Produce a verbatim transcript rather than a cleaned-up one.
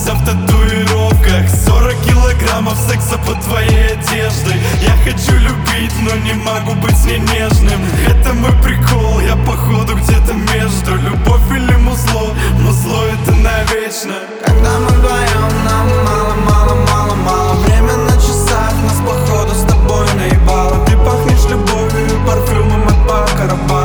вся в татуировках. Сорок килограммов секса под твоей одеждой. Я хочу любить, но не могу быть с ней нежным. Это мой прикол, я походу где-то между. Любовь